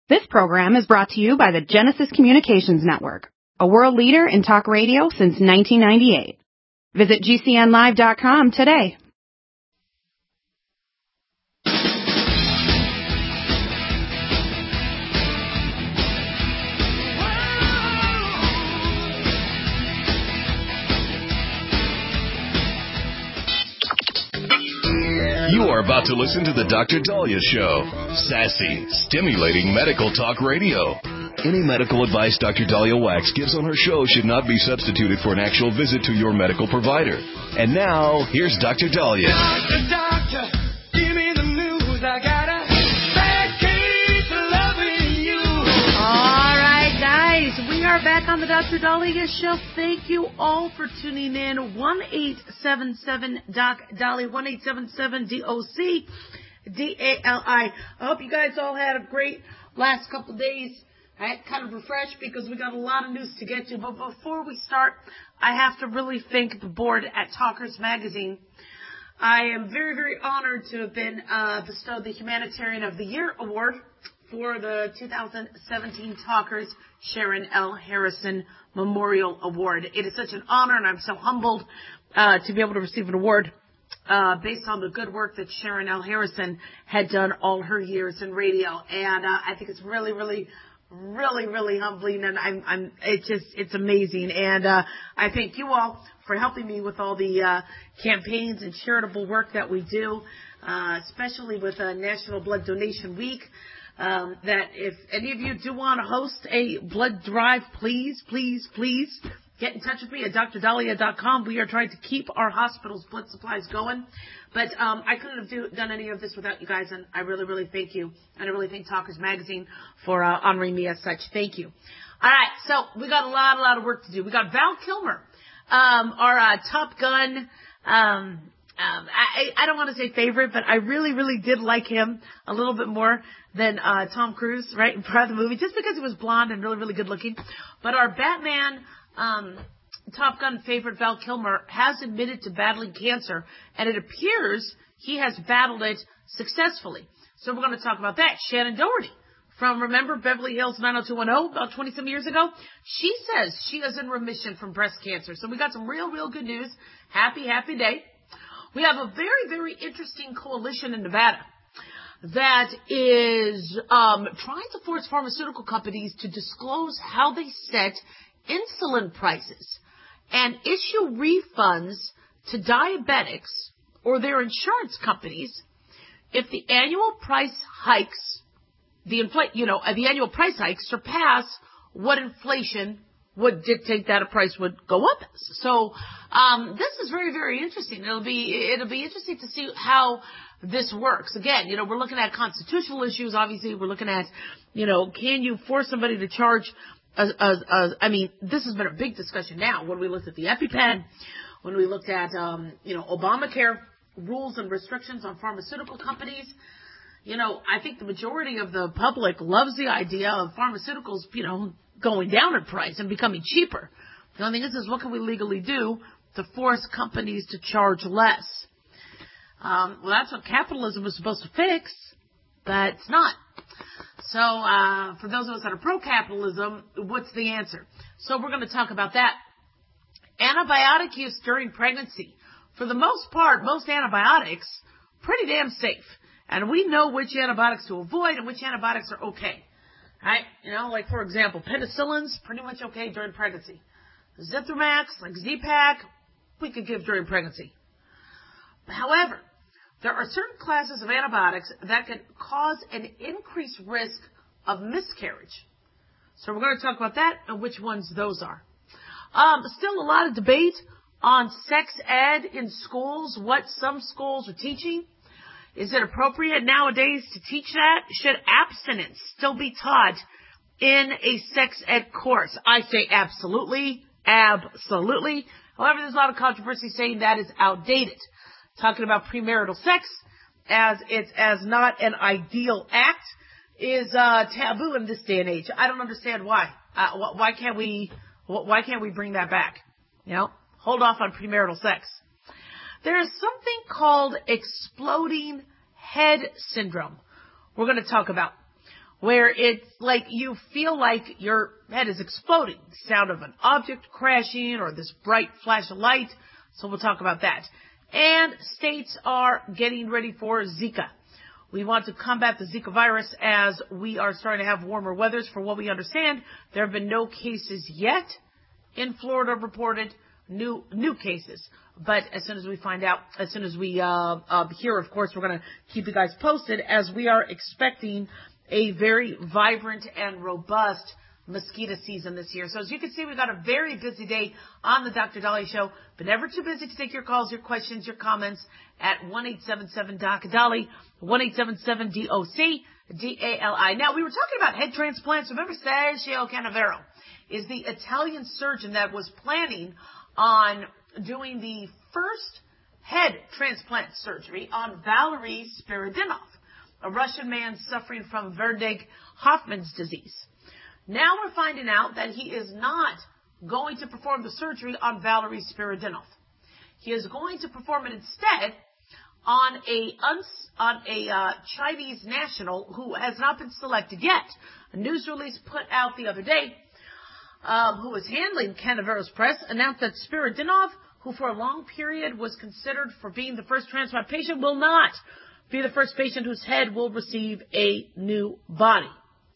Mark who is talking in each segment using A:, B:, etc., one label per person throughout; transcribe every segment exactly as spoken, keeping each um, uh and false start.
A: This program is brought to you by the Genesis Communications Network, a world leader in talk radio since nineteen ninety-eight. Visit G C N live dot com today.
B: You are about to listen to the Doctor Daliah Show. Sassy, stimulating medical talk radio. Any medical advice Doctor Daliah Wax gives on her show should not be substituted for an actual visit to your medical provider. And now, here's Doctor Daliah.
C: Doctor, doctor, give me the news. I got a bad case of loving you.
D: All right, guys, we are back on the Doctor Daliah Show. Thank you all for tuning in. one eight seven seven Doc Daliah, one eight seven seven D O C D A L I. I hope you guys all had a great last couple of days. I had kind of refreshed because we got a lot of news to get to. But before we start, I have to really thank the board at Talkers Magazine. I am very, very honored to have been uh, bestowed the Humanitarian of the Year Award for the two thousand seventeen Talkers Sharon L. Harrison Memorial Award. It is such an honor, and I'm so humbled uh, to be able to receive an award uh, based on the good work that Sharon L. Harrison had done all her years in radio. And uh, I think it's really, really, really, really humbling, and I'm, I'm, it's just, it's amazing. And uh, I thank you all for helping me with all the uh, campaigns and charitable work that we do, uh, especially with uh, National Blood Donation Week. Um, that if any of you do want to host a blood drive, please, please, please get in touch with me at D R daliah dot com. We are trying to keep our hospital's blood supplies going. But um, I couldn't have do, done any of this without you guys, and I really, really thank you. And I really thank Talkers Magazine for uh, honoring me as such. Thank you. All right, so we got a lot, a lot of work to do. We got Val Kilmer, um, our uh, Top Gun. Um, Um, I, I don't want to say favorite, but I really, really did like him a little bit more than uh, Tom Cruise, right, in part of the movie, just because he was blonde and really, really good looking. But our Batman um, Top Gun favorite, Val Kilmer, has admitted to battling cancer, and it appears he has battled it successfully. So we're going to talk about that. Shannon Doherty from, remember, Beverly Hills nine oh two one oh, about twenty-some years ago? She says she is in remission from breast cancer. So we got some real, real good news. Happy, happy day. We have a very, very interesting coalition in Nevada that is um, trying to force pharmaceutical companies to disclose how they set insulin prices and issue refunds to diabetics or their insurance companies if the annual price hikes, the infl- you know, the annual price hikes surpass what inflation would dictate that a price would go up. So um, this is very, very interesting. It'll be it'll be interesting to see how this works. Again, you know, we're looking at constitutional issues. Obviously, we're looking at, you know, can you force somebody to charge? A, a, a, I mean, this has been a big discussion now. When we looked at the EpiPen, when we looked at, um, you know, Obamacare rules and restrictions on pharmaceutical companies. You know, I think the majority of the public loves the idea of pharmaceuticals, you know, going down in price and becoming cheaper. The only thing is, is what can we legally do to force companies to charge less? Um, well, that's what capitalism was supposed to fix, but it's not. So uh, for those of us that are pro-capitalism, what's the answer? So we're going to talk about that. Antibiotic use during pregnancy. For the most part, most antibiotics, pretty damn safe. And we know which antibiotics to avoid and which antibiotics are okay. Right? You know, like, for example, penicillin's pretty much okay during pregnancy. Zithromax, like Z-Pak, we could give during pregnancy. However, there are certain classes of antibiotics that can cause an increased risk of miscarriage. So we're going to talk about that and which ones those are. Um, still a lot of debate on sex ed in schools, what some schools are teaching. Is it appropriate nowadays to teach that? Should abstinence still be taught in a sex ed course? I say absolutely, absolutely. However, there's a lot of controversy saying that is outdated. Talking about premarital sex as it's as not an ideal act is uh, taboo in this day and age. I don't understand why. Uh, why can't we? Why can't we bring that back? You know, hold off on premarital sex. There is something called exploding head syndrome we're going to talk about. where it's like you feel like your head is exploding. The sound of an object crashing or this bright flash of light. So we'll talk about that. And states are getting ready for Zika. We want to combat the Zika virus as we are starting to have warmer weathers. For what we understand, there have been no cases yet in Florida reported, new new cases. But as soon as we find out, as soon as we uh, uh, hear, of course, we're going to keep you guys posted as we are expecting a very vibrant and robust mosquito season this year. So as you can see, we've got a very busy day on the Doctor Dali Show, but never too busy to take your calls, your questions, your comments at one eight seven seven D O C Dali, one eight seven seven D O C D A L I. Now, we were talking about head transplants. Remember, Sergio Canavero is the Italian surgeon that was planning on doing the first head transplant surgery on Valery Spiridonov, a Russian man suffering from Verdig-Hoffman's disease. Now we're finding out that he is not going to perform the surgery on Valery Spiridonov. He is going to perform it instead on a uns- on a uh, Chinese national who has not been selected yet. A news release put out the other day, um, who was handling Canavero's press, announced that Spiridonov, who for a long period was considered for being the first transplant patient, will not be the first patient whose head will receive a new body.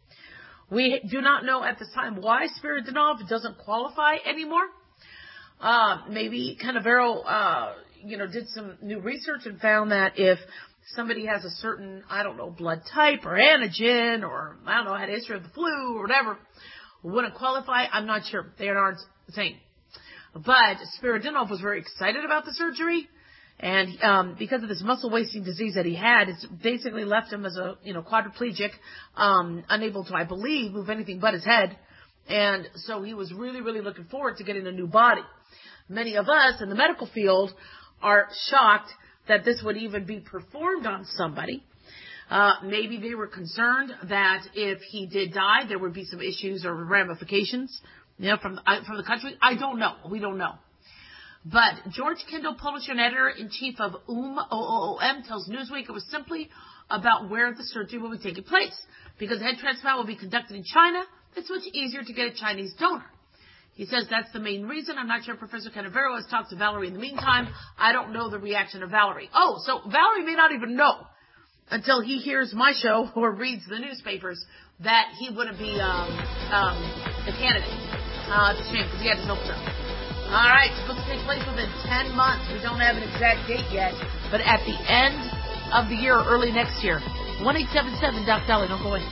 D: We do not know at this time why Spiridonov doesn't qualify anymore. Uh, maybe Canavero, uh, you know, did some new research and found that if somebody has a certain, I don't know, blood type or antigen or, I don't know, had a history of the flu or whatever, wouldn't qualify. I'm not sure. They aren't saying. But Spiridonov was very excited about the surgery. And um, because of this muscle wasting disease that he had, it's basically left him as a, you know, quadriplegic, um, unable to, I believe, move anything but his head. And so he was really, really looking forward to getting a new body. Many of us in the medical field are shocked that this would even be performed on somebody. Uh, maybe they were concerned that if he did die, there would be some issues or ramifications, you know, from uh, from the country. I don't know. We don't know. But George Kindle, publisher and editor-in-chief of O O M, O O O M, tells Newsweek it was simply about where the surgery will be taking place. Because head transplant will be conducted in China, it's much easier to get a Chinese donor. He says that's the main reason. I'm not sure Professor Canavero has talked to Valerie in the meantime. I don't know the reaction of Valerie. Oh, so Valerie may not even know until he hears my show or reads the newspapers that he wouldn't be um, um, the candidate. Uh, it's a shame because he had his hopes up. All right, it's supposed to take place within ten months. We don't have an exact date yet, but at the end of the year or early next year. one eight seven seven Doc Dolly, don't go away.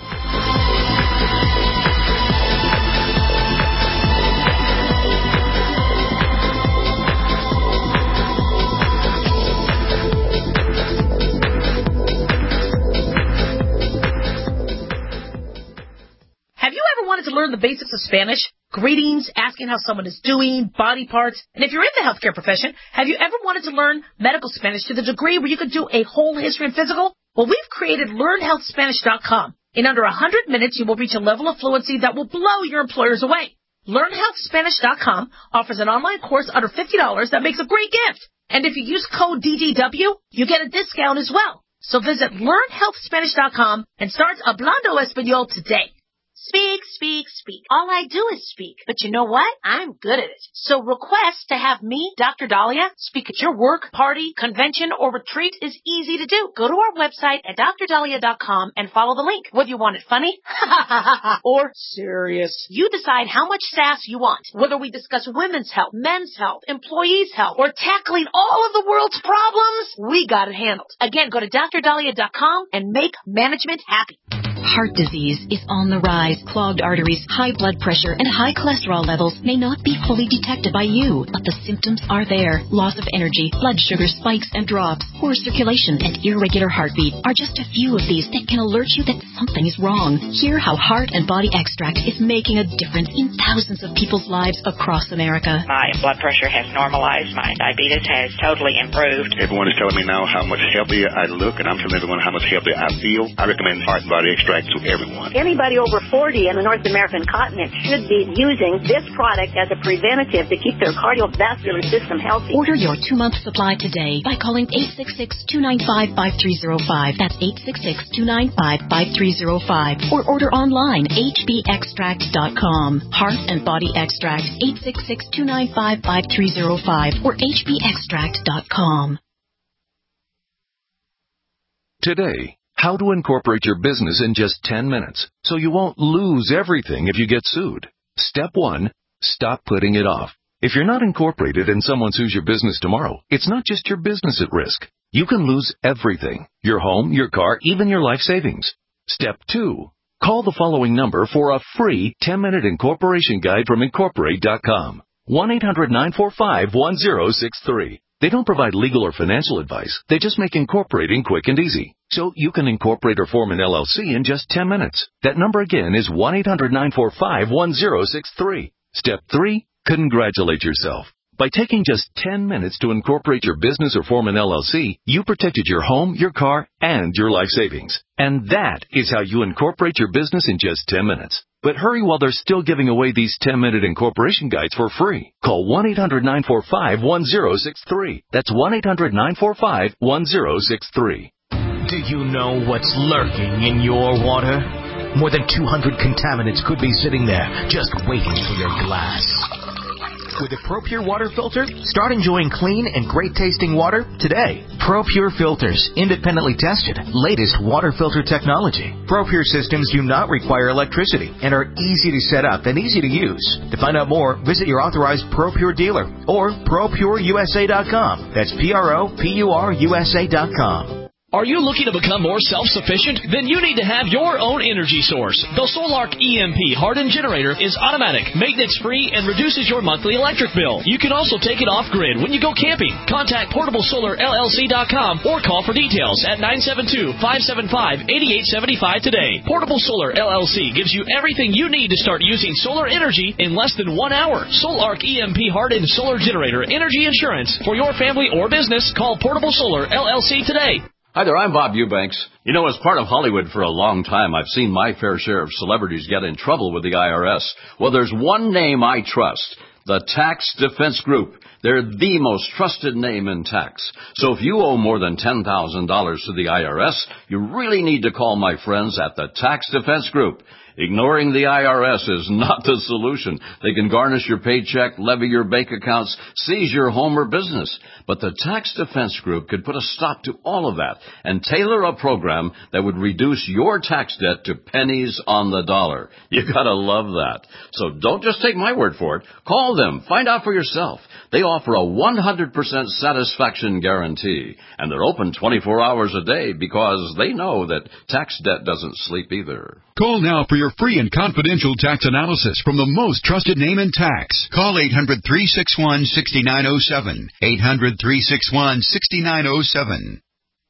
D: Have you ever wanted to learn the basics of Spanish? Greetings, asking how someone is doing, body parts. And if you're in the healthcare profession, have you ever wanted to learn medical Spanish to the degree where you could do a whole history and physical? Well, we've created learn health spanish dot com. In under one hundred minutes, you will reach a level of fluency that will blow your employers away. learn health spanish dot com offers an online course under fifty dollars that makes a great gift. And if you use code D D W, you get a discount as well. So visit learn health spanish dot com and start Hablando Español today. Speak, speak, speak. All I do is speak. But you know what? I'm good at it. So request to have me, Doctor Dahlia, speak at your work, party, convention, or retreat is easy to do. Go to our website at dr dahlia dot com and follow the link. Whether you want it funny or serious, you decide how much sass you want. Whether we discuss women's health, men's health, employees' health, or tackling all of the world's problems, we got it handled. Again, go to dr dahlia dot com and make management happy.
E: Heart disease is on the rise. Clogged arteries, high blood pressure, and high cholesterol levels may not be fully detected by you, but the symptoms are there. Loss of energy, blood sugar spikes and drops, poor circulation, and irregular heartbeat are just a few of these that can alert you that something is wrong. Hear how Heart and Body Extract is making a difference in thousands of people's lives across America.
F: My blood pressure has normalized. My diabetes has totally improved.
G: Everyone is telling me now how much healthier I look, and I'm telling everyone how much healthier I feel. I recommend Heart and Body Extract right to everyone.
H: Anybody over forty in the North American continent should be using this product as a preventative to keep their cardiovascular system healthy.
E: Order your two-month supply today by calling eight six six, two nine five, five three zero five. That's eight six six, two nine five, five three zero five. Or order online, h b extract dot com. Heart and Body Extract, eight six six, two nine five, five three zero five or h b extract dot com.
B: Today, how to incorporate your business in just ten minutes so you won't lose everything if you get sued. Step one, stop putting it off. If you're not incorporated and someone sues your business tomorrow, it's not just your business at risk. You can lose everything, your home, your car, even your life savings. Step two, call the following number for a free ten-minute incorporation guide from incorporate dot com. one eight hundred, nine four five, one zero six three. They don't provide legal or financial advice. They just make incorporating quick and easy. So you can incorporate or form an L L C in just ten minutes. That number again is one eight hundred, nine four five, one zero six three. Step three, congratulate yourself. By taking just ten minutes to incorporate your business or form an L L C, you protected your home, your car, and your life savings. And that is how you incorporate your business in just ten minutes. But hurry while they're still giving away these ten-minute incorporation guides for free. Call one eight hundred, nine four five, one zero six three. That's one eight hundred, nine four five, one zero six three.
I: Do you know what's lurking in your water? More than two hundred contaminants could be sitting there just waiting for your glass. With a ProPure water filter, start enjoying clean and great-tasting water today. ProPure filters, independently tested, latest water filter technology. ProPure systems do not require electricity and are easy to set up and easy to use. To find out more, visit your authorized ProPure dealer or pro pure u s a dot com. That's P R O P U R U S A dot com.
J: Are you looking to become more self-sufficient? Then you need to have your own energy source. The Solark E M P hardened generator is automatic, maintenance-free, and reduces your monthly electric bill. You can also take it off-grid when you go camping. Contact portable solar L L C dot com or call for details at nine seven two, five seven five, eight eight seven five today. Portable Solar L L C gives you everything you need to start using solar energy in less than one hour. Solark E M P hardened solar generator energy insurance for your family or business. Call Portable Solar L L C today.
K: Hi there, I'm Bob Eubanks. You know, as part of Hollywood for a long time, I've seen my fair share of celebrities get in trouble with the I R S. Well, there's one name I trust, the Tax Defense Group. They're the most trusted name in tax. So if you owe more than ten thousand dollars to the I R S, you really need to call my friends at the Tax Defense Group. Ignoring the I R S is not the solution. They can garnish your paycheck, levy your bank accounts, seize your home or business. But the Tax Defense Group could put a stop to all of that and tailor a program that would reduce your tax debt to pennies on the dollar. You gotta love that. So don't just take my word for it. Call them. Find out for yourself. They offer a one hundred percent satisfaction guarantee. And they're open twenty-four hours a day because they know that tax debt doesn't sleep either.
L: Call now for your free and confidential tax analysis from the most trusted name in tax. Call eight hundred, three six one, six nine zero seven. eight hundred, three six one, six nine zero seven.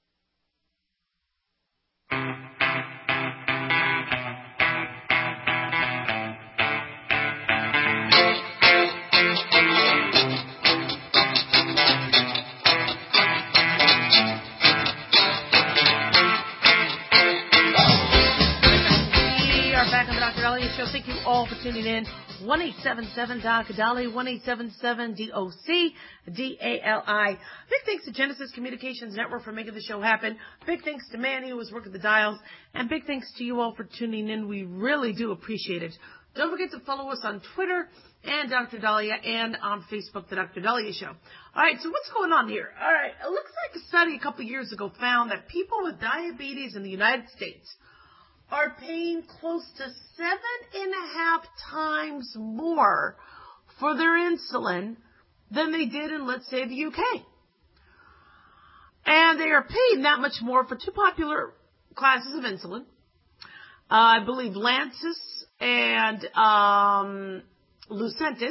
D: Show. Thank you all for tuning in. one eight seven seven D O C Dolly, one eight seven seven D O C D A L I. Big thanks to Genesis Communications Network for making the show happen. Big thanks to Manny who was working the dials. And big thanks to you all for tuning in. We really do appreciate it. Don't forget to follow us on Twitter and Doctor Dahlia and on Facebook, The Doctor Dahlia Show. All right, so what's going on here? All right, it looks like a study a couple years ago found that people with diabetes in the United States are paying close to seven and a half times more for their insulin than they did in, let's say, the U K. And they are paying that much more for two popular classes of insulin. Uh, I believe Lantus and um, Lucentis.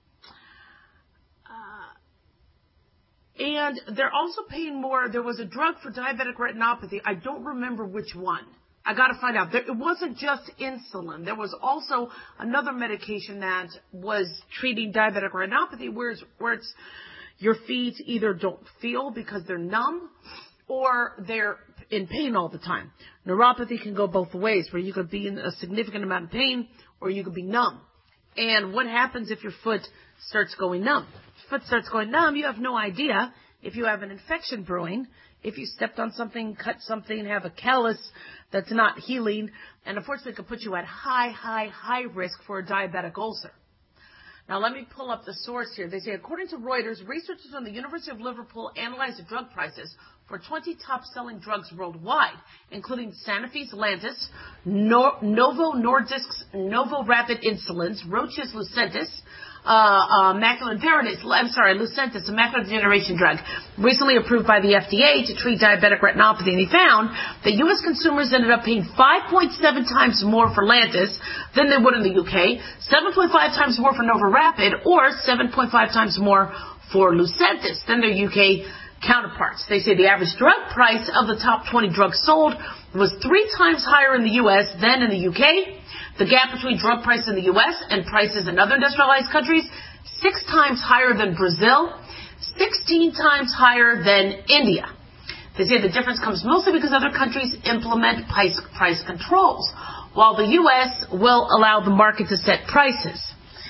D: Uh, and they're also paying more. There was a drug for diabetic retinopathy. I don't remember which one. I got to find out. There, it wasn't just insulin. There was also another medication that was treating diabetic retinopathy, where it's, where it's your feet either don't feel because they're numb, or they're in pain all the time. Neuropathy can go both ways, where you could be in a significant amount of pain or you could be numb. And what happens if your foot starts going numb? If your foot starts going numb, you have no idea if you have an infection brewing, if you stepped on something, cut something, have a callus that's not healing, and unfortunately could put you at high, high, high risk for a diabetic ulcer. Now, let me pull up the source here. They say, according to Reuters, researchers from the University of Liverpool analyzed the drug prices for twenty top-selling drugs worldwide, including Sanofi's Lantus, Nor- Novo Nordisk's Novo Rapid Insulins, Roche's Lucentis, uh, uh, macular degeneration, I'm sorry, Lucentis, a macular degeneration drug, recently approved by the F D A to treat diabetic retinopathy. And he found that U S consumers ended up paying five point seven times more for Lantus than they would in the U K, seven point five times more for Novo Rapid, or seven point five times more for Lucentis than their U K counterparts. They say the average drug price of the top twenty drugs sold was three times higher in the U S than in the U K. The gap between drug price in the U S and prices in other industrialized countries, six times higher than Brazil, sixteen times higher than India. They say the difference comes mostly because other countries implement price, price controls, while the U S will allow the market to set prices.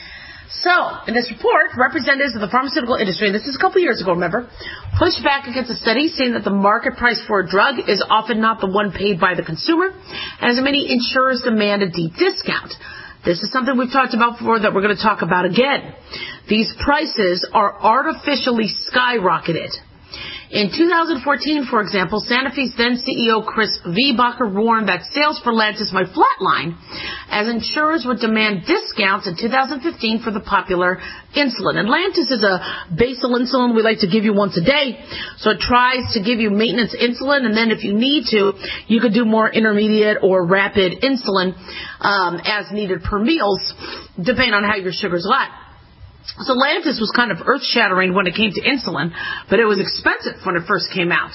D: So, in this report, representatives of the pharmaceutical industry, and this is a couple years ago, remember, pushed back against a study saying that the market price for a drug is often not the one paid by the consumer, as many insurers demand a deep discount. This is something we've talked about before that we're going to talk about again. These prices are artificially skyrocketed. In two thousand fourteen, for example, Sanofi's then C E O Chris Viehbacher warned that sales for Lantus might flatline as insurers would demand discounts in two thousand fifteen for the popular insulin. And Lantus is a basal insulin we like to give you once a day. So it tries to give you maintenance insulin, and then if you need to, you could do more intermediate or rapid insulin um, as needed per meals, depending on how your sugars lie. So Lantus was kind of earth-shattering when it came to insulin, but it was expensive when it first came out.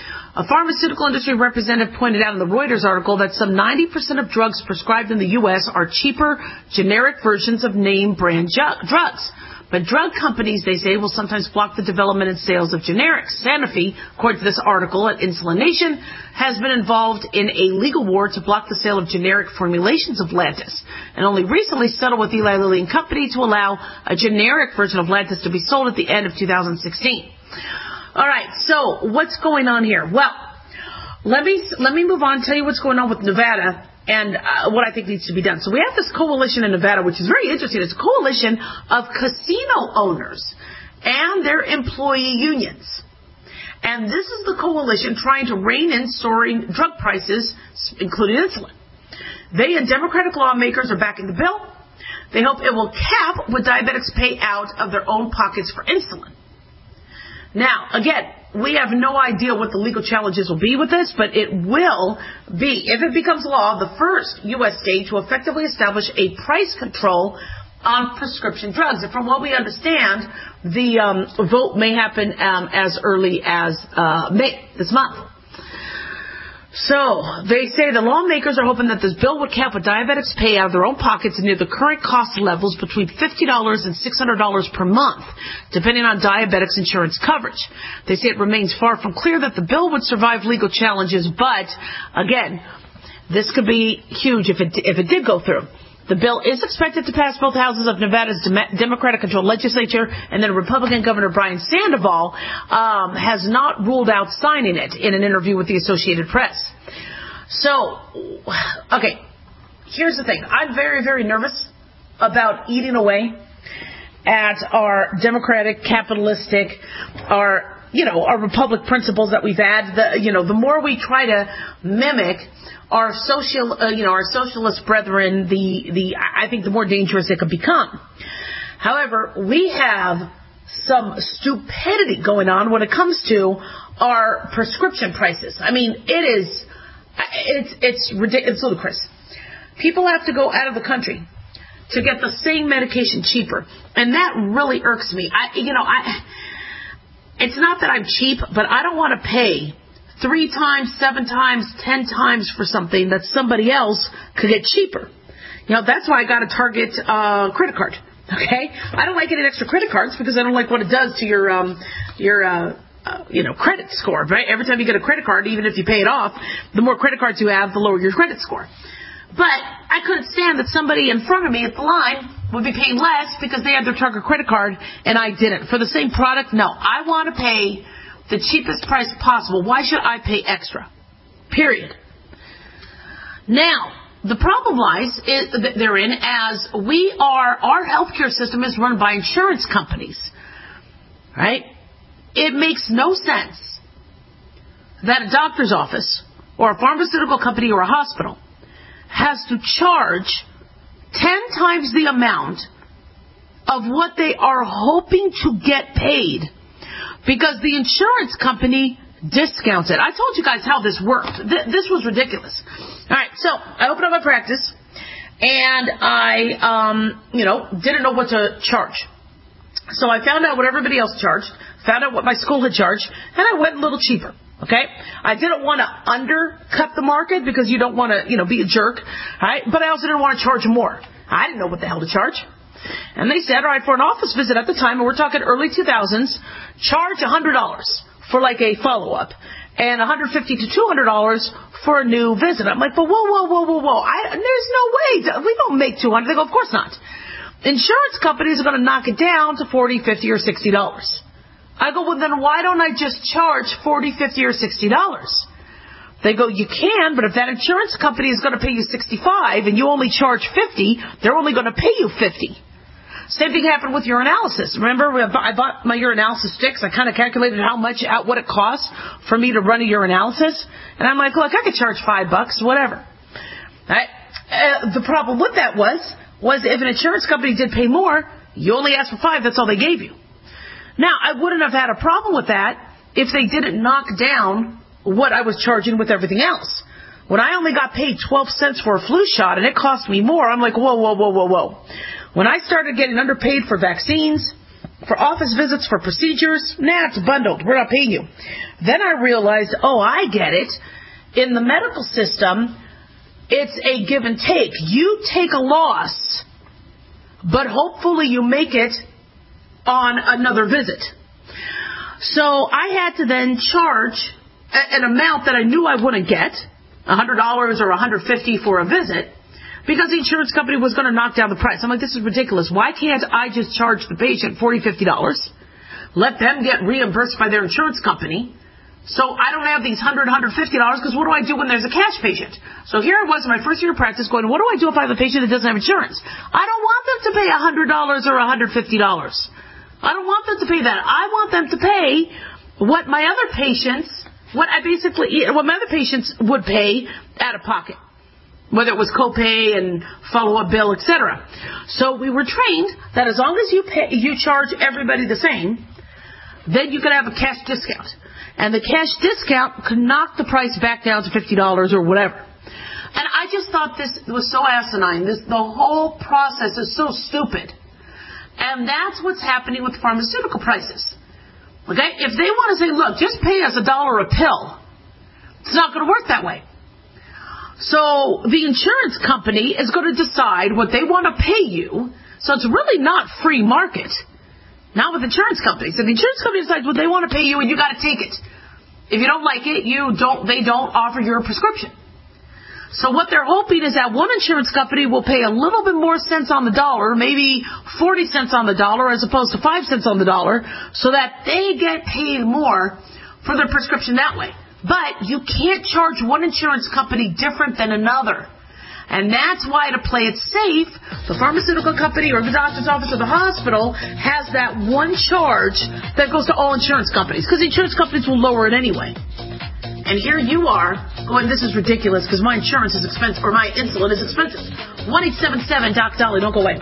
D: A pharmaceutical industry representative pointed out in the Reuters article that some ninety percent of drugs prescribed in the U S are cheaper, generic versions of name-brand ju- drugs. But drug companies, they say, will sometimes block the development and sales of generics. Sanofi, according to this article at Insulin Nation, has been involved in a legal war to block the sale of generic formulations of Lantus, and only recently settled with Eli Lilly and Company to allow a generic version of Lantus to be sold at the end of two thousand sixteen. All right, so what's going on here? Well, let me let me move on, tell you what's going on with Nevada and uh, what I think needs to be done. So we have this coalition in Nevada, which is very interesting. It's a coalition of casino owners and their employee unions. And this is the coalition trying to rein in soaring drug prices, including insulin. They and Democratic lawmakers are backing the bill. They hope it will cap what diabetics pay out of their own pockets for insulin. Now, again, we have no idea what the legal challenges will be with this, but it will be, if it becomes law, the first U S state to effectively establish a price control on prescription drugs. And from what we understand, the um, vote may happen um, as early as uh, May, this month. So, they say the lawmakers are hoping that this bill would cap what diabetics pay out of their own pockets near the current cost levels between fifty dollars and six hundred dollars per month, depending on diabetics insurance coverage. They say it remains far from clear that the bill would survive legal challenges, but, again, this could be huge if it, if it did go through. The bill is expected to pass both houses of Nevada's Democratic-controlled legislature, and then Republican Governor Brian Sandoval um, has not ruled out signing it in an interview with the Associated Press. So, okay, here's the thing. I'm very, very nervous about eating away at our democratic, capitalistic, our, you know, our republic principles that we've had. The, you know, the more we try to mimic our social, uh, you know, our socialist brethren, the, the, I think the more dangerous it could become. However, we have some stupidity going on when it comes to our prescription prices. I mean, it is, it's, it's ridiculous, it's ludicrous. People have to go out of the country to get the same medication cheaper. And that really irks me. I, you know, I, it's not that I'm cheap, but I don't want to pay three times, seven times, ten times for something that somebody else could get cheaper. You know, that's why I got a Target uh, credit card. Okay, I don't like getting extra credit cards because I don't like what it does to your um, your uh, uh, you know, credit score, right? Every time you get a credit card, even if you pay it off, the more credit cards you have, the lower your credit score. But I couldn't stand that somebody in front of me at the line would be paying less because they had their Target credit card and I didn't. For the same product, no. I want to pay the cheapest price possible. Why should I pay extra? Period. Now, the problem lies therein as we are, our healthcare system is run by insurance companies, right? It makes no sense that a doctor's office or a pharmaceutical company or a hospital has to charge ten times the amount of what they are hoping to get paid because the insurance company discounts it. I told you guys how this worked. Th- this was ridiculous. All right, so I opened up my practice, and I, um, you know, didn't know what to charge. So I found out what everybody else charged, found out what my school had charged, and I went a little cheaper. Okay? I didn't want to undercut the market because you don't want to, you know, be a jerk. Right? But I also didn't want to charge more. I didn't know what the hell to charge. And they said, all right, for an office visit at the time, and we're talking early two thousands, charge one hundred dollars for like a follow-up and one hundred fifty to two hundred dollars for a new visit. I'm like, but whoa, whoa, whoa, whoa, whoa. I, there's no way. We don't make two hundred dollars. They go, of course not. Insurance companies are going to knock it down to forty dollars, fifty dollars, or sixty dollars. I go, well, then why don't I just charge forty dollars, fifty dollars, or sixty dollars? They go, you can, but if that insurance company is going to pay you sixty-five dollars and you only charge fifty dollars, they're only going to pay you fifty dollars. Same thing happened with urinalysis. Remember, I bought my urinalysis sticks. I kind of calculated how much, out what it costs for me to run a urinalysis. And I'm like, look, I could charge five bucks, whatever. Right? Uh, the problem with that was, was if an insurance company did pay more, you only asked for five, that's all they gave you. Now, I wouldn't have had a problem with that if they didn't knock down what I was charging with everything else. When I only got paid twelve cents for a flu shot and it cost me more, I'm like, whoa, whoa, whoa, whoa, whoa. When I started getting underpaid for vaccines, for office visits, for procedures, nah, it's bundled. We're not paying you. Then I realized, oh, I get it. In the medical system, it's a give and take. You take a loss, but hopefully you make it on another visit. So I had to then charge an amount that I knew I wouldn't get, one hundred dollars or one hundred fifty dollars for a visit, because the insurance company was going to knock down the price. I'm like, this is ridiculous. Why can't I just charge the patient forty dollars, fifty dollars, let them get reimbursed by their insurance company, so I don't have these one hundred dollars, one hundred fifty dollars, because what do I do when there's a cash patient? So here I was in my first year of practice going, what do I do if I have a patient that doesn't have insurance? I don't want them to pay one hundred dollars or one hundred fifty dollars. I don't want them to pay that. I want them to pay what my other patients, what I basically, what my other patients would pay out of pocket, whether it was copay and follow-up bill, et cetera. So we were trained that as long as you pay, you charge everybody the same, then you could have a cash discount. And the cash discount could knock the price back down to fifty dollars or whatever. And I just thought this was so asinine. This, the whole process is so stupid. And that's what's happening with pharmaceutical prices. Okay? If they want to say, look, just pay us a dollar a pill, it's not going to work that way. So the insurance company is going to decide what they want to pay you. So it's really not free market. Not with insurance companies. If the insurance company decides what they want to pay you, and you got to take it. If you don't like it, you don't. They don't offer you a prescription. So what they're hoping is that one insurance company will pay a little bit more cents on the dollar, maybe forty cents on the dollar as opposed to five cents on the dollar, so that they get paid more for their prescription that way. But you can't charge one insurance company different than another. And that's why, to play it safe, the pharmaceutical company or the doctor's office or the hospital has that one charge that goes to all insurance companies, because the insurance companies will lower it anyway. And here you are going, this is ridiculous because my insurance is expensive, or my insulin is expensive. one eight seven seven Doc Dolly. Don't go away.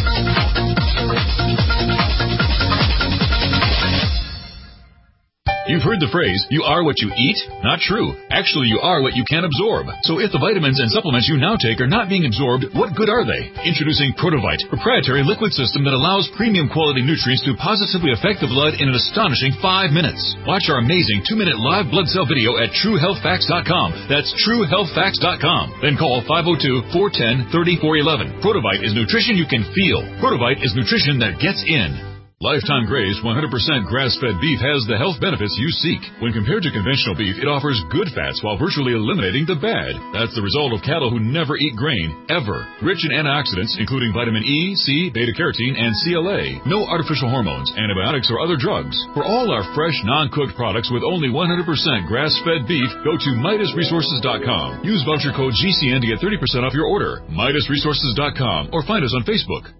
L: You
G: You've heard the phrase, you are what you eat? Not true. Actually, you are what you can absorb. So if the vitamins and supplements you now take are not being absorbed, what good are they? Introducing Protovite, proprietary liquid system that allows premium quality nutrients to positively affect the blood in an astonishing five minutes. Watch our amazing two-minute live blood cell video at true health facts dot com. That's true health facts dot com. Then call five oh two, four one zero, three four one one. Protovite is nutrition you can feel. Protovite is nutrition that gets in. Lifetime Graze one hundred percent grass-fed beef has the health benefits you seek. When compared to conventional beef, it offers good fats while virtually eliminating the bad. That's the result of cattle who never eat grain, ever. Rich in antioxidants, including vitamin E, C, beta-carotene, and C L A. No artificial hormones, antibiotics, or other drugs. For all our fresh, non-cooked products with only one hundred percent grass-fed beef, go to Midas Resources dot com. Use voucher code G C N to get thirty percent off your order. Midas Resources dot com or find us on Facebook.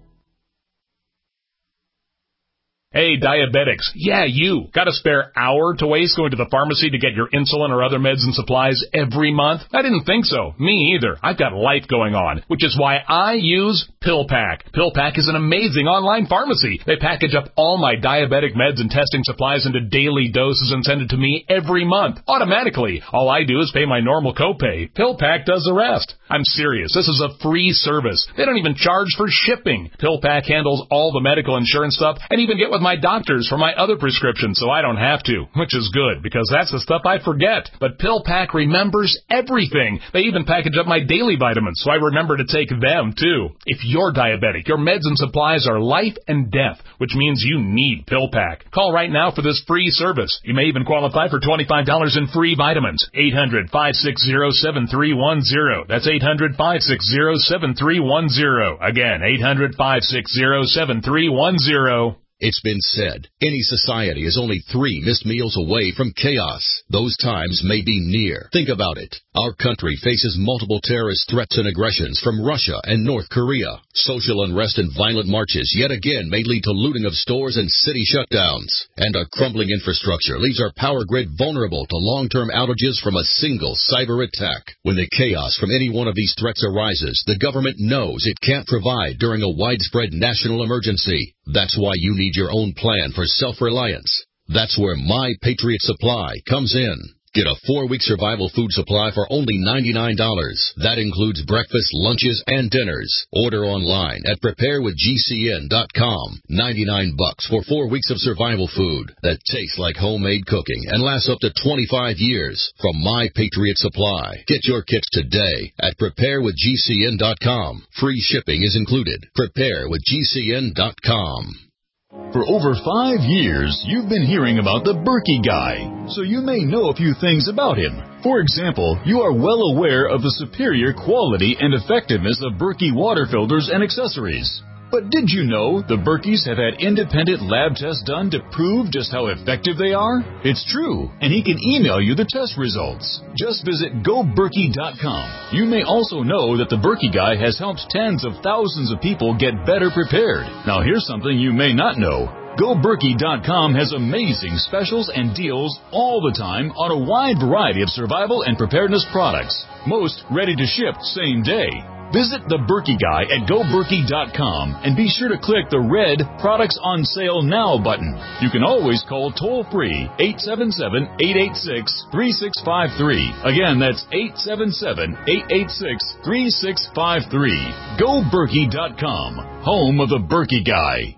M: Hey, diabetics. Yeah, you. Got a spare hour to waste going to the pharmacy to get your insulin or other meds and supplies every month? I didn't think so. Me either. I've got life going on, which is why I use PillPack. PillPack is an amazing online pharmacy. They package up all my diabetic meds and testing supplies into daily doses and send it to me every month, automatically. All I do is pay my normal copay. PillPack does the rest. I'm serious. This is a free service. They don't even charge for shipping. PillPack handles all the medical insurance stuff and even get with my doctors for my other prescriptions so I don't have to, which is good because that's the stuff I forget. But PillPack remembers everything. They even package up my daily vitamins so I remember to take them too. If you're diabetic, your meds and supplies are life and death, which means you need PillPack. Call right now for this free service. You may even qualify for twenty-five dollars in free vitamins. eight hundred, five six zero, seven three one zero. That's eight hundred, five six zero, seven three one zero. Again, eight hundred, five six zero, seven three one zero.
N: It's been said, any society is only three missed meals away from chaos. Those times may be near. Think about it. Our country faces multiple terrorist threats and aggressions from Russia and North Korea. Social unrest and violent marches yet again may lead to looting of stores and city shutdowns. And a crumbling infrastructure leaves our power grid vulnerable to long-term outages from a single cyber attack. When the chaos from any one of these threats arises, the government knows it can't provide during a widespread national emergency. That's why you need your own plan for self-reliance. That's where My Patriot Supply comes in. Get a four-week survival food supply for only ninety-nine dollars. That includes breakfast, lunches, and dinners. Order online at prepare with G C N dot com. ninety-nine bucks for four weeks of survival food that tastes like homemade cooking and lasts up to twenty-five years from My Patriot Supply. Get your kits today at prepare with G C N dot com. Free shipping is included. prepare with G C N dot com.
G: For over five years, you've been hearing about the Berkey Guy, so you may know a few things about him. For example, you are well aware of the superior quality and effectiveness of Berkey water filters and accessories. But did you know the Berkeys have had independent lab tests done to prove just how effective they are? It's true, and he can email you the test results. Just visit go berkey dot com. You may also know that the Berkey Guy has helped tens of thousands of people get better prepared. Now here's something you may not know. go berkey dot com has amazing specials and deals all the time on a wide variety of survival and preparedness products, most ready to ship same day. Visit the Berkey Guy at go berkey dot com and be sure to click the red Products on Sale Now button. You can always call toll-free eight seven seven, eight eight six, three six five three. Again, that's eight seven seven, eight eight six, three six five three. go berkey dot com, home of the Berkey Guy.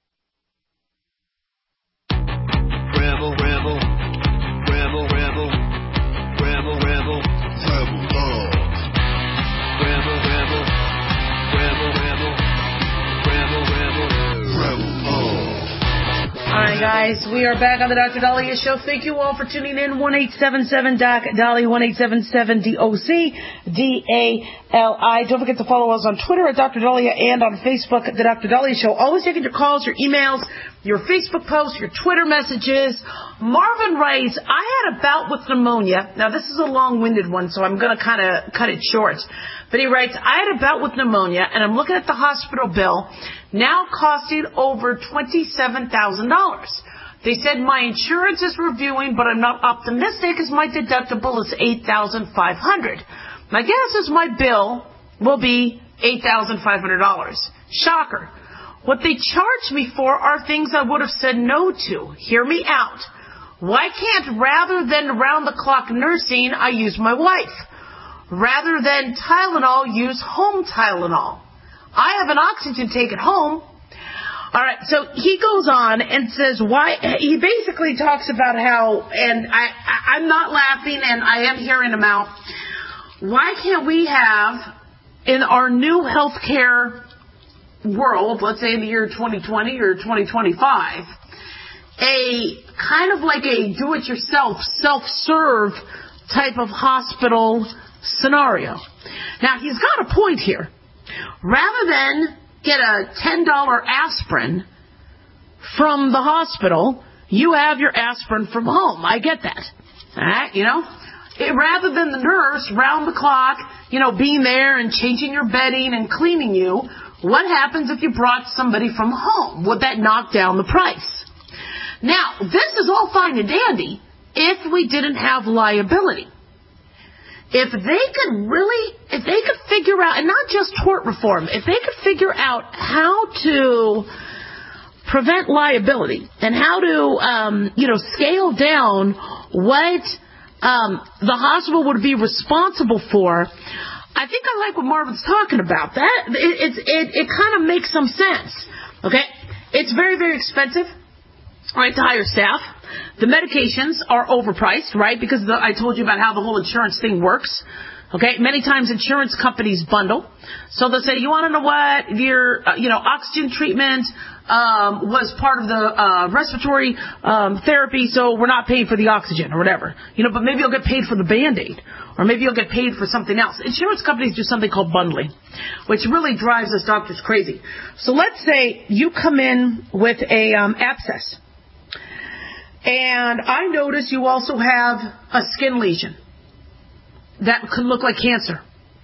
C: Rebel, rebel, rebel, rebel, rebel, rebel, rebel love. Rebel, rebel, rebel, rebel, rebel, rebel, rebel love.
D: All right, guys, we are back on the Doctor Dahlia Show. Thank you all for tuning in. one eight seven seven D O C, Dolly, one eight seven seven D O C, D A L I. Don't forget to follow us on Twitter at Doctor Dahlia and on Facebook at the Doctor Dahlia Show. Always taking your calls, your emails, your Facebook posts, your Twitter messages. Marvin writes, I had a bout with pneumonia. Now, this is a long-winded one, so I'm going to kind of cut it short. But he writes, I had a bout with pneumonia, and I'm looking at the hospital bill, now costing over twenty-seven thousand dollars. They said my insurance is reviewing, but I'm not optimistic as my deductible is eight thousand five hundred dollars. My guess is my bill will be eight thousand five hundred dollars. Shocker. What they charge me for are things I would have said no to. Hear me out. Why can't, rather than round-the-clock nursing, I use my wife? Rather than Tylenol, use home Tylenol. I have an oxygen tank at home. All right, so he goes on and says why. He basically talks about how, and I, I, I'm not laughing, and I am hearing him out. Why can't we have, in our new healthcare world, let's say in the year twenty twenty or twenty twenty-five, a kind of like a do-it-yourself, self-serve type of hospital scenario? Now, he's got a point here. Rather than get a ten dollar aspirin from the hospital, you have your aspirin from home. I get that. All right, you know? It, rather than the nurse round the clock, you know, being there and changing your bedding and cleaning you, what happens if you brought somebody from home? Would that knock down the price? Now, this is all fine and dandy if we didn't have liability. If they could really, if they could figure out, and not just tort reform, if they could figure out how to prevent liability and how to, um, you know, scale down what um, the hospital would be responsible for, I think I like what Marvin's talking about. That it, it, it, it kind of makes some sense. Okay, it's very, very expensive, right, to hire staff. The medications are overpriced, right, because the, I told you about how the whole insurance thing works. Okay, many times insurance companies bundle. So they'll say, you want to know what? Your, uh, you know, oxygen treatment um, was part of the uh, respiratory um, therapy, so we're not paying for the oxygen or whatever. You know, but maybe you'll get paid for the Band-Aid, or maybe you'll get paid for something else. Insurance companies do something called bundling, which really drives us doctors crazy. So let's say you come in with a um, abscess, and I notice you also have a skin lesion that could look like cancer.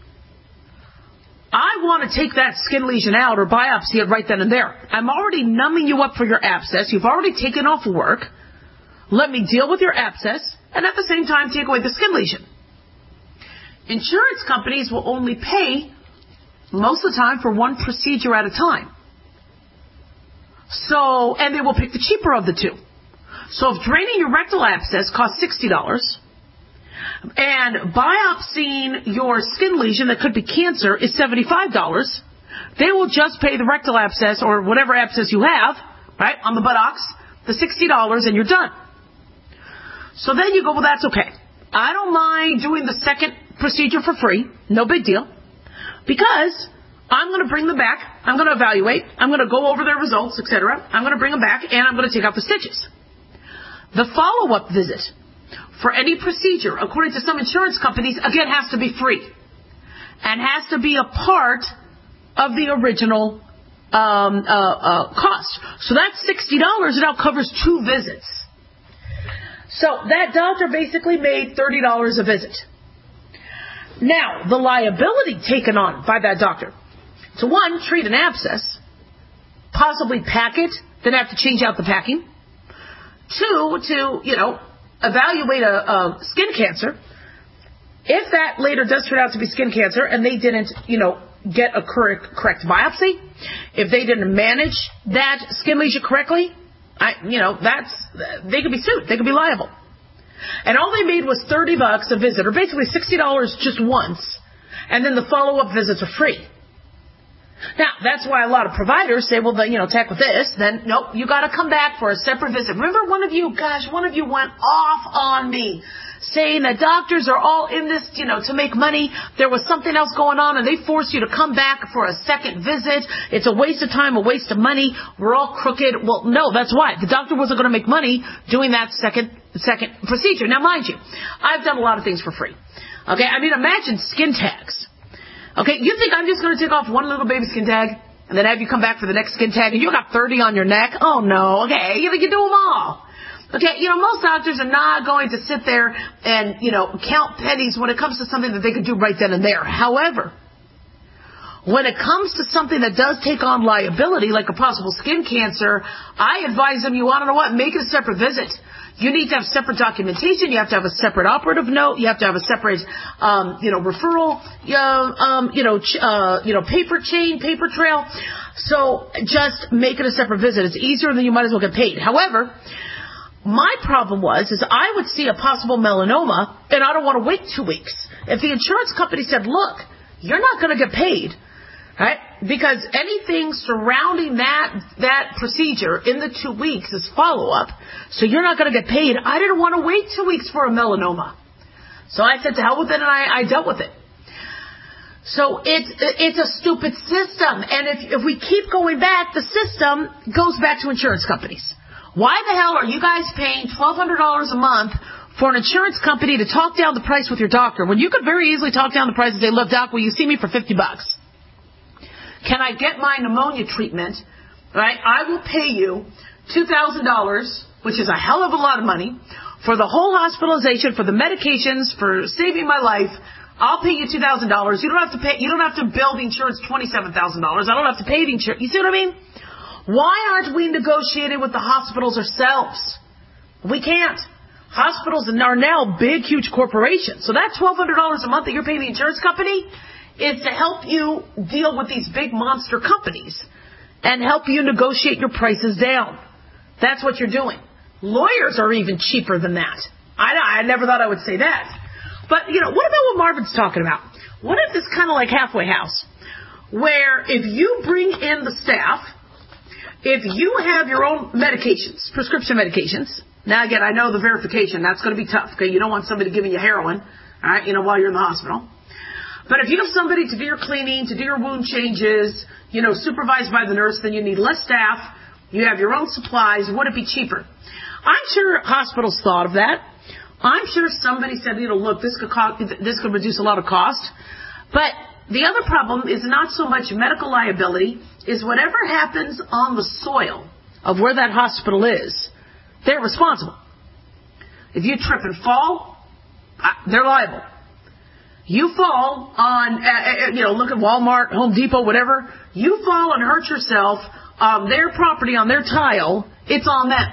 D: I want to take that skin lesion out or biopsy it right then and there. I'm already numbing you up for your abscess. You've already taken off work. Let me deal with your abscess and at the same time take away the skin lesion. Insurance companies will only pay most of the time for one procedure at a time. So, and they will pick the cheaper of the two. So if draining your rectal abscess costs sixty dollars and biopsying your skin lesion that could be cancer is seventy-five dollars, they will just pay the rectal abscess or whatever abscess you have, right, on the buttocks, the sixty dollars, and you're done. So then you go, well, that's okay. I don't mind doing the second procedure for free. No big deal. Because I'm going to bring them back. I'm going to evaluate. I'm going to go over their results, et cetera. I'm going to bring them back, and I'm going to take out the stitches. The follow-up visit for any procedure, according to some insurance companies, again, has to be free and has to be a part of the original um, uh, uh, cost. So that's sixty dollars. It now covers two visits. So that doctor basically made thirty dollars a visit. Now, the liability taken on by that doctor to, one, treat an abscess, possibly pack it, then have to change out the packing. Two, to, you know, evaluate a, a skin cancer. If that later does turn out to be skin cancer and they didn't, you know, get a correct, correct biopsy, if they didn't manage that skin lesion correctly, I, you know, that's, they could be sued. They could be liable. And all they made was thirty bucks a visit, or basically sixty dollars just once, and then the follow-up visits are free. Now, that's why a lot of providers say, well, the, you know, tack with this, then, nope, you got to come back for a separate visit. Remember one of you, gosh, one of you went off on me saying that doctors are all in this, you know, to make money. There was something else going on, and they forced you to come back for a second visit. It's a waste of time, a waste of money. We're all crooked. Well, no, that's why. The doctor wasn't going to make money doing that second second procedure. Now, mind you, I've done a lot of things for free. Okay, I mean, imagine skin tags. Okay, you think I'm just going to take off one little baby skin tag and then have you come back for the next skin tag and you got thirty on your neck? Oh, no. Okay, you think you do them all. Okay, you know, most doctors are not going to sit there and, you know, count pennies when it comes to something that they could do right then and there. However, when it comes to something that does take on liability, like a possible skin cancer, I advise them, you want to know what? Make it a separate visit. You need to have separate documentation. You have to have a separate operative note. You have to have a separate, um, you know, referral, uh, um, you know, ch- uh, you know, paper chain, paper trail. So just make it a separate visit. It's easier than you might as well get paid. However, my problem was, is I would see a possible melanoma, and I don't want to wait two weeks. If the insurance company said, look, you're not going to get paid, right? Because anything surrounding that that procedure in the two weeks is follow-up, so you're not going to get paid. I didn't want to wait two weeks for a melanoma. So I said, to hell with it, and I, I dealt with it. So it's, it's a stupid system, and if, if we keep going back, the system goes back to insurance companies. Why the hell are you guys paying twelve hundred dollars a month for an insurance company to talk down the price with your doctor when you could very easily talk down the price and say, look, doc, will you see me for fifty bucks? Can I get my pneumonia treatment, right? I will pay you two thousand dollars, which is a hell of a lot of money, for the whole hospitalization, for the medications, for saving my life. I'll pay you two thousand dollars. You don't have to pay, you don't have to bill the insurance twenty-seven thousand dollars. I don't have to pay the insurance. You see what I mean? Why aren't we negotiating with the hospitals ourselves? We can't. Hospitals are now big, huge corporations. So that twelve hundred dollars a month that you're paying the insurance company is to help you deal with these big monster companies and help you negotiate your prices down. That's what you're doing. Lawyers are even cheaper than that. I, I never thought I would say that. But, you know, what about what Marvin's talking about? What if this kind of like halfway house, where if you bring in the staff, if you have your own medications, prescription medications, now again, I know the verification, that's going to be tough, okay? You don't want somebody giving you heroin, all right, you know, while you're in the hospital. But if you have somebody to do your cleaning, to do your wound changes, you know, supervised by the nurse, then you need less staff, you have your own supplies, would it be cheaper? I'm sure hospitals thought of that. I'm sure somebody said, you know, look, this could cost, this could reduce a lot of cost. But the other problem is not so much medical liability, is whatever happens on the soil of where that hospital is, they're responsible. If you trip and fall, they're liable. You fall on, uh, you know, look at Walmart, Home Depot, whatever. You fall and hurt yourself on their property, on their tile, it's on them.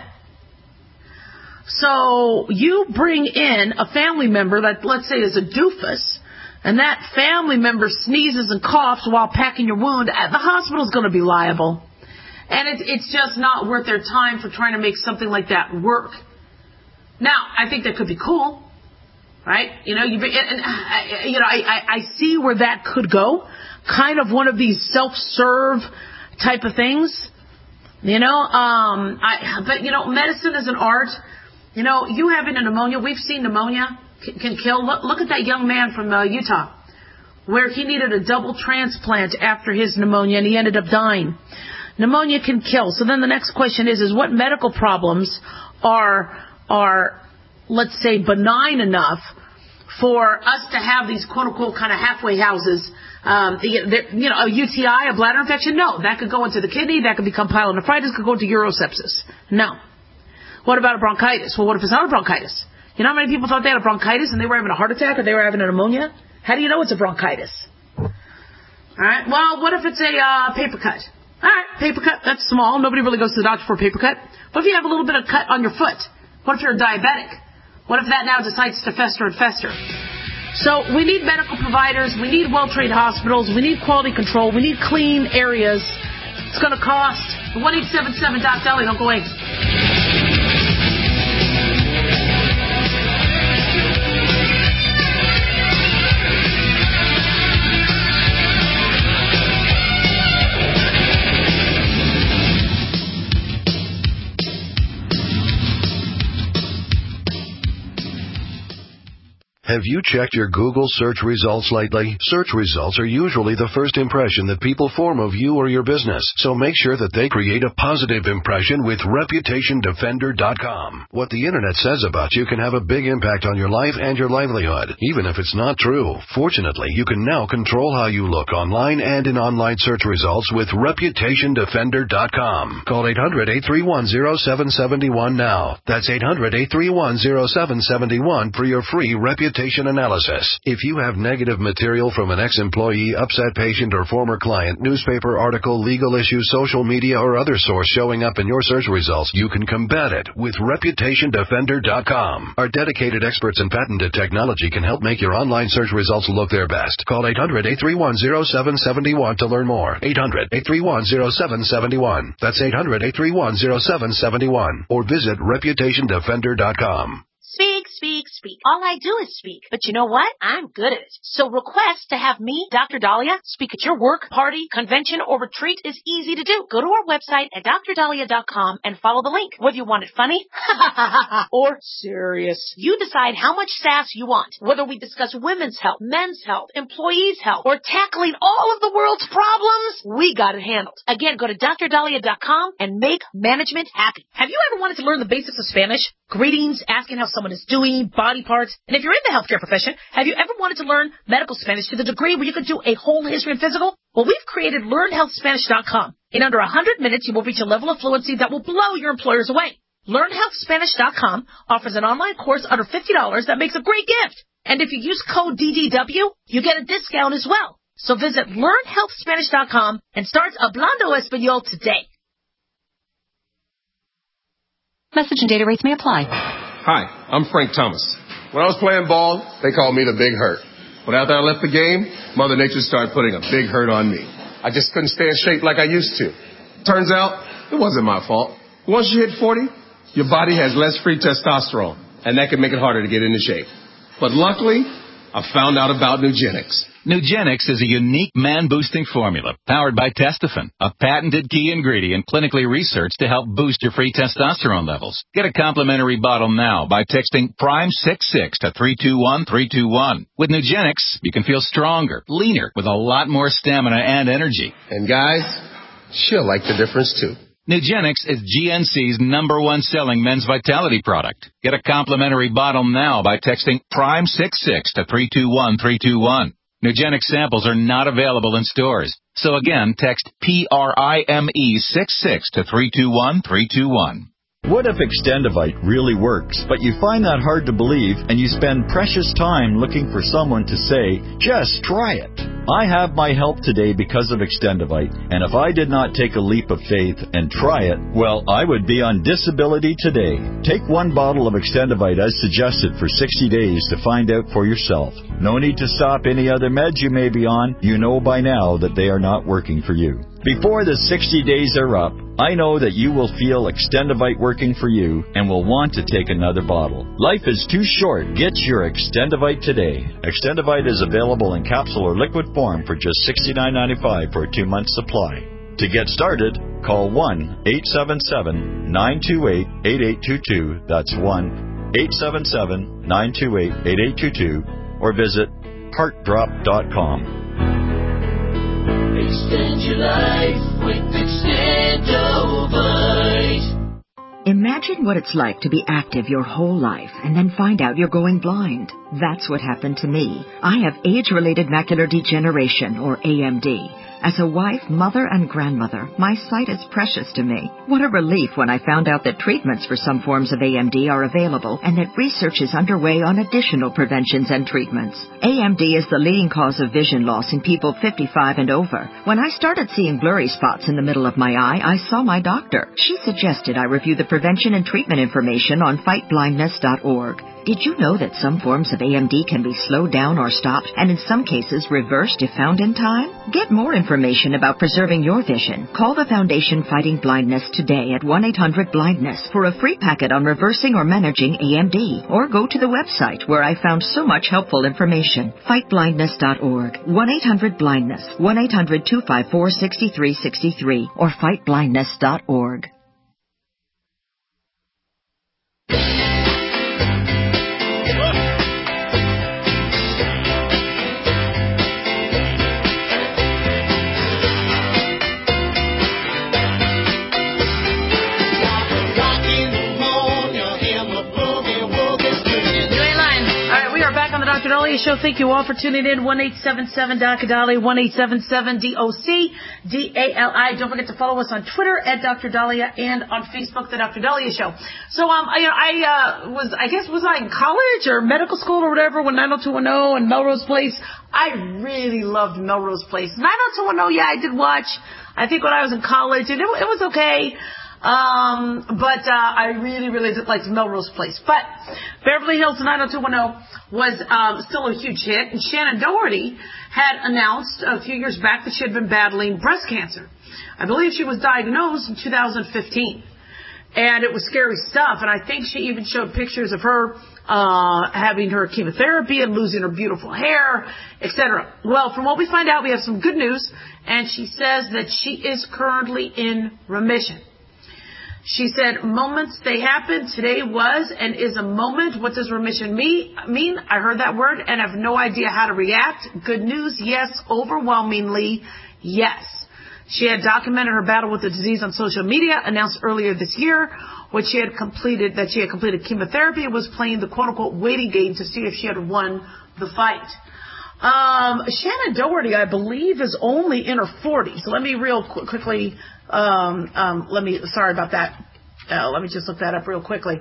D: So you bring in a family member that, let's say, is a doofus, and that family member sneezes and coughs while packing your wound, the hospital's going to be liable. And it, it's just not worth their time for trying to make something like that work. Now, I think that could be cool, right? You know, you, and, and, you know, I, I, I see where that could go. Kind of one of these self-serve type of things. You know, um, I, but, you know, medicine is an art. You know, you having a pneumonia, we've seen pneumonia can, can kill. Look, look at that young man from uh, Utah, where he needed a double transplant after his pneumonia, and he ended up dying. Pneumonia can kill. So then the next question is, is what medical problems are, are, let's say, benign enough for us to have these quote-unquote kind of halfway houses? Um, you know, a U T I, a bladder infection? No. That could go into the kidney. That could become pyelonephritis. Could go into urosepsis. No. What about a bronchitis? Well, what if it's not a bronchitis? You know how many people thought they had a bronchitis and they were having a heart attack or they were having a pneumonia? How do you know it's a bronchitis? All right. Well, what if it's a uh, paper cut? All right, paper cut, that's small. Nobody really goes to the doctor for a paper cut. What if you have a little bit of cut on your foot? What if you're a diabetic? What if that now decides to fester and fester? So we need medical providers. We need well-trained hospitals. We need quality control. We need clean areas. It's going to cost one eight seven seven doc Deli. Don't go away.
O: Have you checked your Google search results lately? Search results are usually the first impression that people form of you or your business, so make sure that they create a positive impression with Reputation Defender dot com. What the Internet says about you can have a big impact on your life and your livelihood, even if it's not true. Fortunately, you can now control how you look online and in online search results with Reputation Defender dot com. Call eight hundred, eight three one, zero seven seven one now. That's eight hundred, eight three one, zero seven seven one for your free Reputation reputation analysis. If you have negative material from an ex-employee, upset patient, or former client, newspaper article, legal issue, social media, or other source showing up in your search results, you can combat it with reputation defender dot com. Our dedicated experts in patented technology can help make your online search results look their best. Call eight hundred, eight three one, zero seven seven one to learn more. eight hundred, eight three one, zero seven seven one. That's eight hundred, eight three one, zero seven seven one. Or visit reputation defender dot com.
P: Speak, speak, speak. All I do is speak. But you know what? I'm good at it. So request to have me, Doctor Dahlia, speak at your work, party, convention, or retreat is easy to do. Go to our website at dr dahlia dot com and follow the link. Whether you want it funny or serious, you decide how much sass you want. Whether we discuss women's health, men's health, employees' health, or tackling all of the world's problems, we got it handled. Again, go to dr dahlia dot com and make management happy. Have you ever wanted to learn the basics of Spanish? Greetings, asking how someone is doing, body parts. And if you're in the healthcare profession, have you ever wanted to learn medical Spanish to the degree where you could do a whole history and physical? Well, we've created learn health spanish dot com. In under one hundred minutes, you will reach a level of fluency that will blow your employers away. learn health spanish dot com offers an online course under fifty dollars that makes a great gift. And if you use code D D W, you get a discount as well. So visit learn health spanish dot com and start Hablando Español today.
E: Message and data rates may apply.
Q: Hi, I'm Frank Thomas. When I was playing ball, they called me the Big Hurt. But after I left the game, Mother Nature started putting a big hurt on me. I just couldn't stay in shape like I used to. Turns out, it wasn't my fault. Once you hit forty, your body has less free testosterone, and that can make it harder to get into shape. But luckily, I found out about Nugenix.
R: Nugenix is a unique man-boosting formula powered by Testofen, a patented key ingredient clinically researched to help boost your free testosterone levels. Get a complimentary bottle now by texting prime six six to three two one three two one. With Nugenix, you can feel stronger, leaner, with a lot more stamina and energy.
Q: And guys, she'll like the difference too.
R: Nugenix is G N C's number one selling men's vitality product. Get a complimentary bottle now by texting prime six six to three two one three two one. Nugenix samples are not available in stores. So again, text P R I M E six six to three two one three two one.
S: What if Extendivite really works, but you find that hard to believe and you spend precious time looking for someone to say, just try it? I have my help today because of Extendivite, and if I did not take a leap of faith and try it, well, I would be on disability today. Take one bottle of Extendivite as suggested for sixty days to find out for yourself. No need to stop any other meds you may be on. You know by now that they are not working for you. Before the sixty days are up, I know that you will feel Extendivite working for you and will want to take another bottle. Life is too short. Get your Extendivite today. Extendivite is available in capsule or liquid form for just sixty-nine ninety-five for a two-month supply. To get started, call one eight seven seven nine two eight eight eight two two. That's one eight seven seven nine two eight eight eight two two or visit heart drop dot com.
C: Extend your life with Extendivite.
T: Imagine what it's like to be active your whole life and then find out you're going blind. That's what happened to me. I have age-related macular degeneration, or A M D. As a wife, mother, and grandmother, my sight is precious to me. What a relief when I found out that treatments for some forms of A M D are available and that research is underway on additional preventions and treatments. A M D is the leading cause of vision loss in people fifty-five and over. When I started seeing blurry spots in the middle of my eye, I saw my doctor. She suggested I review the prevention and treatment information on fight blindness dot org. Did you know that some forms of A M D can be slowed down or stopped, and in some cases reversed if found in time? Get more information about preserving your vision. Call the Foundation Fighting Blindness today at one eight hundred blindness for a free packet on reversing or managing A M D. Or go to the website where I found so much helpful information. fight blindness dot org, one eight hundred blindness, one eight hundred two five four six three six three, or fight blindness dot org.
D: Doctor Dahlia Show. Thank you all for tuning in. one eight seven seven D O C Dahlia, one eight seven seven D O C D A L I. Don't forget to follow us on Twitter at Doctor Dahlia and on Facebook, The Doctor Dahlia Show. So, um, I, I uh, was, I guess, was I in college or medical school or whatever when nine oh two one oh and Melrose Place? I really loved Melrose Place. nine oh two one oh, yeah, I did watch, I think when I was in college, and it, it was okay. Um, but, uh, I really, really did like Melrose Place. But Beverly Hills nine oh two one oh was, um, still a huge hit. And Shannon Doherty had announced a few years back that she had been battling breast cancer. I believe she was diagnosed in two thousand fifteen. And it was scary stuff. And I think she even showed pictures of her, uh, having her chemotherapy and losing her beautiful hair, et cetera. Well, from what we find out, we have some good news. And she says that she is currently in remission. She said, moments, they happen. Today was and is a moment. What does remission mean? I heard that word and have no idea how to react. Good news, yes. Overwhelmingly, yes. She had documented her battle with the disease on social media, announced earlier this year what she had completed, that she had completed chemotherapy and was playing the quote-unquote waiting game to see if she had won the fight. Um, Shannon Doherty, I believe, is only in her forties. So let me real qu- quickly... Um, um, let me, sorry about that. Uh, let me just look that up real quickly.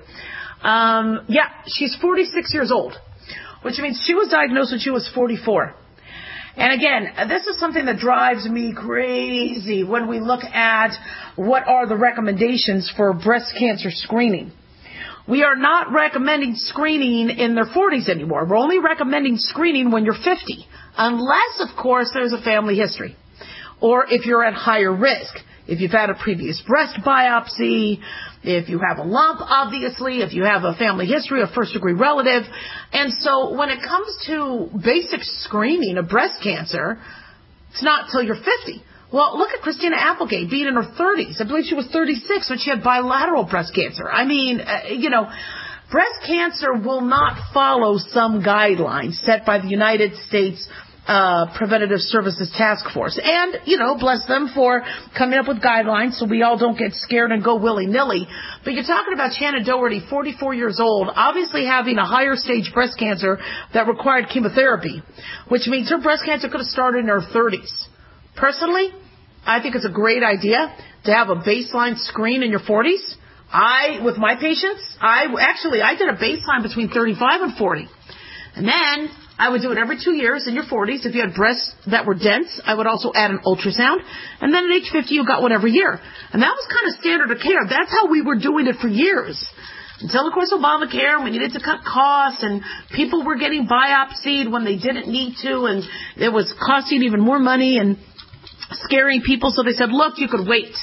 D: Um, yeah, she's forty-six years old, which means she was diagnosed when she was forty-four. And again, this is something that drives me crazy when we look at what are the recommendations for breast cancer screening. We are not recommending screening in their forties anymore. We're only recommending screening when you're fifty, unless, of course, there's a family history or if you're at higher risk. If you've had a previous breast biopsy, if you have a lump, obviously, if you have a family history, a first-degree relative. And so when it comes to basic screening of breast cancer, it's not till you're fifty. Well, look at Christina Applegate being in her thirties. I believe she was thirty-six when she had bilateral breast cancer. I mean, uh, you know, breast cancer will not follow some guidelines set by the United States Uh, Preventative Services Task Force. And, you know, bless them for coming up with guidelines so we all don't get scared and go willy-nilly. But you're talking about Shannon Doherty, forty-four years old, obviously having a higher stage breast cancer that required chemotherapy, which means her breast cancer could have started in her thirties. Personally, I think it's a great idea to have a baseline screen in your forties. I, with my patients, I actually, I did a baseline between thirty-five and forty. And then I would do it every two years in your forties. If you had breasts that were dense, I would also add an ultrasound. And then at age fifty, you got one every year. And that was kind of standard of care. That's how we were doing it for years. Until, of course, Obamacare, we needed to cut costs, and people were getting biopsied when they didn't need to, and it was costing even more money and scaring people. So they said, look, you could wait.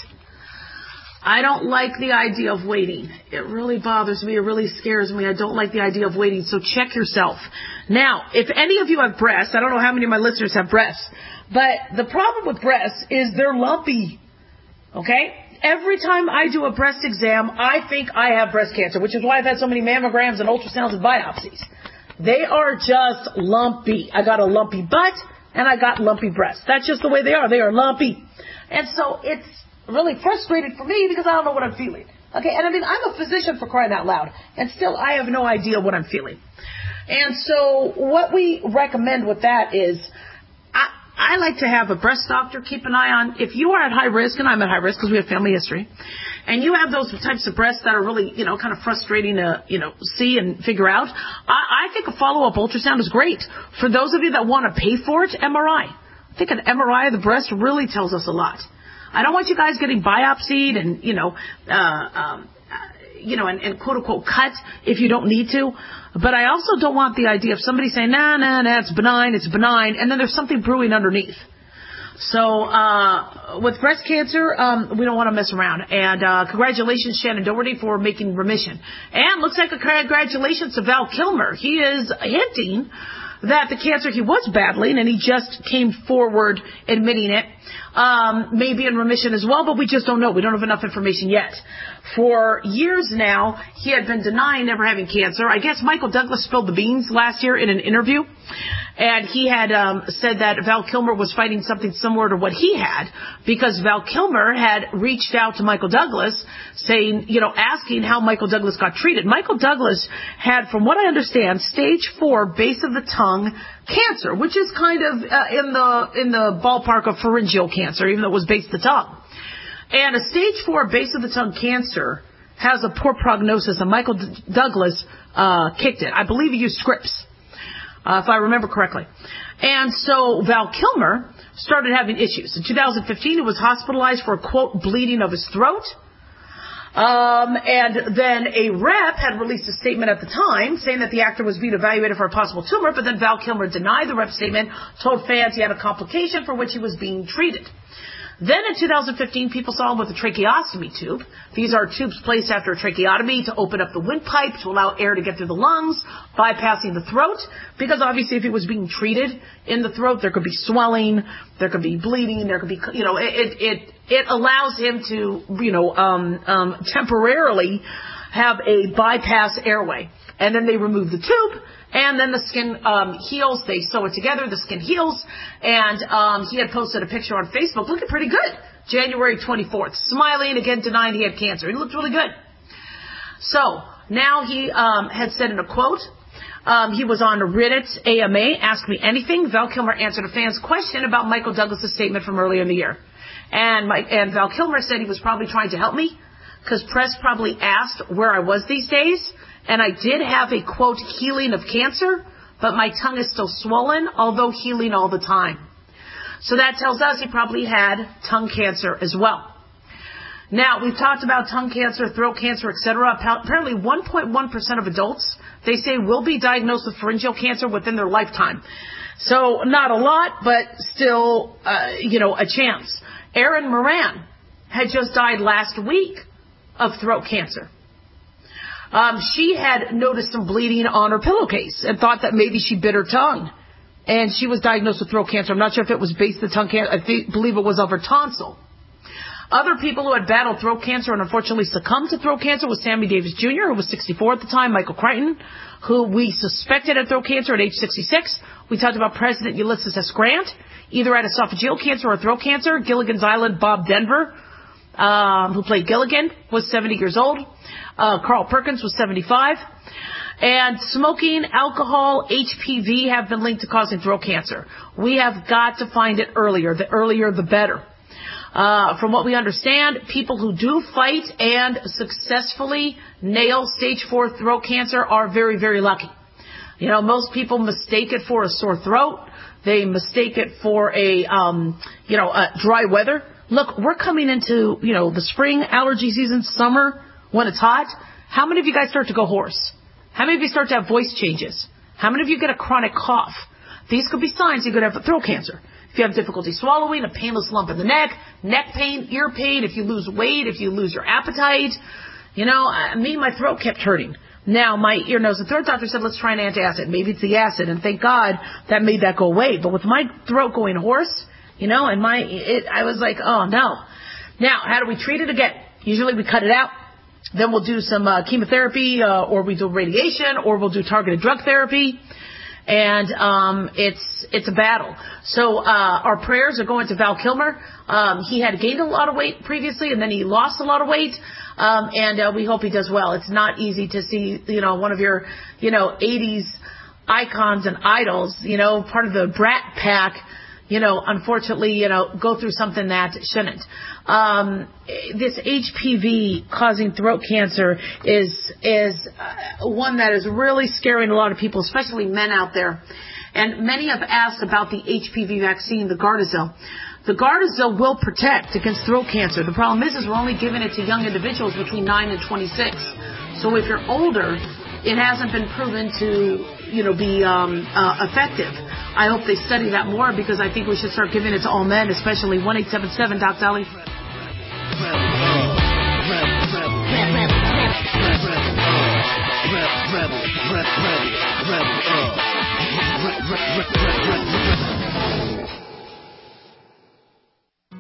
D: I don't like the idea of waiting. It really bothers me. It really scares me. I don't like the idea of waiting. So check yourself. Now, if any of you have breasts, I don't know how many of my listeners have breasts, but the problem with breasts is they're lumpy. Okay? Every time I do a breast exam, I think I have breast cancer, which is why I've had so many mammograms and ultrasounds and biopsies. They are just lumpy. I got a lumpy butt and I got lumpy breasts. That's just the way they are. They are lumpy. And so it's really frustrated for me because I don't know what I'm feeling. Okay, and I mean, I'm a physician for crying out loud, and still I have no idea what I'm feeling. And so what we recommend with that is I, I like to have a breast doctor keep an eye on, if you are at high risk, and I'm at high risk because we have family history, and you have those types of breasts that are really, you know, kind of frustrating to, you know, see and figure out, I, I think a follow-up ultrasound is great. For those of you that want to pay for it, M R I. I think an M R I of the breast really tells us a lot. I don't want you guys getting biopsied and, you know, uh, um, you know, and, and quote unquote cut if you don't need to. But I also don't want the idea of somebody saying, nah, nah, nah, it's benign, it's benign, and then there's something brewing underneath. So, uh, with breast cancer, um, we don't want to mess around. And, uh, congratulations, Shannon Doherty, for making remission. And looks like a congratulations to Val Kilmer. He is hinting that the cancer he was battling, and he just came forward admitting it, um, may be in remission as well, but we just don't know. We don't have enough information yet. For years now, he had been denying never having cancer. I guess Michael Douglas spilled the beans last year in an interview. And he had um, said that Val Kilmer was fighting something similar to what he had, because Val Kilmer had reached out to Michael Douglas saying, you know, asking how Michael Douglas got treated. Michael Douglas had, from what I understand, stage four base of the tongue cancer, which is kind of uh, in the in the ballpark of pharyngeal cancer, even though it was base of the tongue. And a stage four base of the tongue cancer has a poor prognosis, and Michael D- Douglas uh, kicked it. I believe he used Scripps, uh, if I remember correctly. And so Val Kilmer started having issues. In two thousand fifteen, he was hospitalized for, quote, bleeding of his throat. Um, and then a rep had released a statement at the time saying that the actor was being evaluated for a possible tumor, but then Val Kilmer denied the rep statement, told fans he had a complication for which he was being treated. Then in two thousand fifteen, people saw him with a tracheostomy tube. These are tubes placed after a tracheotomy to open up the windpipe to allow air to get through the lungs, bypassing the throat, because obviously if he was being treated in the throat, there could be swelling, there could be bleeding, there could be, you know, it, it, it allows him to, you know, um, um, temporarily have a bypass airway. And then they remove the tube, and then the skin um, heals. They sew it together. The skin heals. And um, he had posted a picture on Facebook looking pretty good, January twenty-fourth, smiling, again denying he had cancer. He looked really good. So now he um, had said in a quote, um, he was on Reddit's A M A, Ask Me Anything. Val Kilmer answered a fan's question about Michael Douglas' statement from earlier in the year. And, Mike, and Val Kilmer said he was probably trying to help me, because press probably asked where I was these days. And I did have a, quote, healing of cancer, but my tongue is still swollen, although healing all the time. So that tells us he probably had tongue cancer as well. Now, we've talked about tongue cancer, throat cancer, et cetera. Apparently one point one percent of adults, they say, will be diagnosed with pharyngeal cancer within their lifetime. So not a lot, but still, uh, you know, a chance. Erin Moran had just died last week of throat cancer. Um, she had noticed some bleeding on her pillowcase and thought that maybe she bit her tongue. And she was diagnosed with throat cancer. I'm not sure if it was base of the tongue cancer. I think, believe it was of her tonsil. Other people who had battled throat cancer and unfortunately succumbed to throat cancer was Sammy Davis Junior, who was sixty-four at the time, Michael Crichton, who we suspected had throat cancer at age sixty-six. We talked about President Ulysses S. Grant, either had esophageal cancer or throat cancer. Gilligan's Island Bob Denver, um, who played Gilligan, was seventy years old. Uh, Carl Perkins was seventy-five. And smoking, alcohol, H P V have been linked to causing throat cancer. We have got to find it earlier. The earlier, the better. Uh, from what we understand, people who do fight and successfully nail stage four throat cancer are very, very lucky. You know, most people mistake it for a sore throat. They mistake it for a, um, you know, uh, dry weather. Look, we're coming into, you know, the spring allergy season, summer, when it's hot. How many of you guys start to go hoarse? How many of you start to have voice changes? How many of you get a chronic cough? These could be signs you could have throat cancer. If you have difficulty swallowing, a painless lump in the neck, neck pain, ear pain, if you lose weight, if you lose your appetite. You know, uh, me, my throat kept hurting. Now, my ear, nose, and throat doctor said, let's try an antacid. Maybe it's the acid, and thank God that made that go away. But with my throat going hoarse, you know, and my, it, I was like, oh, no. Now, how do we treat it again? Usually we cut it out. Then we'll do some uh, chemotherapy, uh, or we do radiation, or we'll do targeted drug therapy. And um, it's it's a battle. So uh, our prayers are going to Val Kilmer. Um, he had gained a lot of weight previously, and then he lost a lot of weight. Um, and uh, we hope he does well. It's not easy to see, you know, one of your, you know, eighties icons and idols, you know, part of the Brat Pack, you know, unfortunately, you know, go through something that shouldn't. Um, this H P V causing throat cancer is is uh, one that is really scaring a lot of people, especially men out there. And many have asked about the H P V vaccine, the Gardasil. The Gardasil will protect against throat cancer. The problem is, is we're only giving it to young individuals between nine and twenty-six. So if you're older, it hasn't been proven to, you know, be um, uh, effective. I hope they study that more, because I think we should start giving it to all men, especially one eight seven seven Doc Dolly.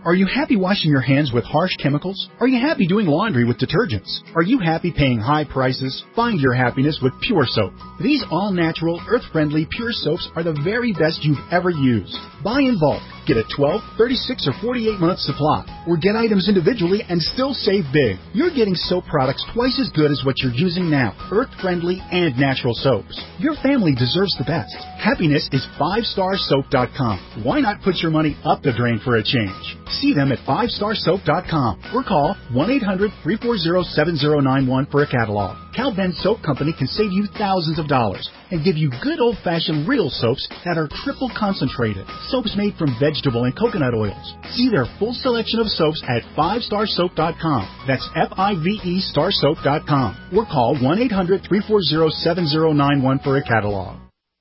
U: Are you happy washing your hands with harsh chemicals? Are you happy doing laundry with detergents? Are you happy paying high prices? Find your happiness with Pure Soap. These all-natural, earth-friendly Pure Soaps are the very best you've ever used. Buy in bulk. Get a twelve, thirty-six, or forty-eight month supply. Or get items individually and still save big. You're getting soap products twice as good as what you're using now. Earth-friendly and natural soaps. Your family deserves the best. Happiness is five star soap dot com. Why not put your money up the drain for a change? See them at five star soap dot com or call one eight hundred, three four zero, seven zero nine one for a catalog. Cal Ben Soap Company can save you thousands of dollars and give you good old-fashioned real soaps that are triple concentrated. Soaps made from vegetable and coconut oils. See their full selection of soaps at five star soap dot com. That's F I V E star soap dot com. Or call one eight hundred, three four zero, seven zero nine one for a catalog.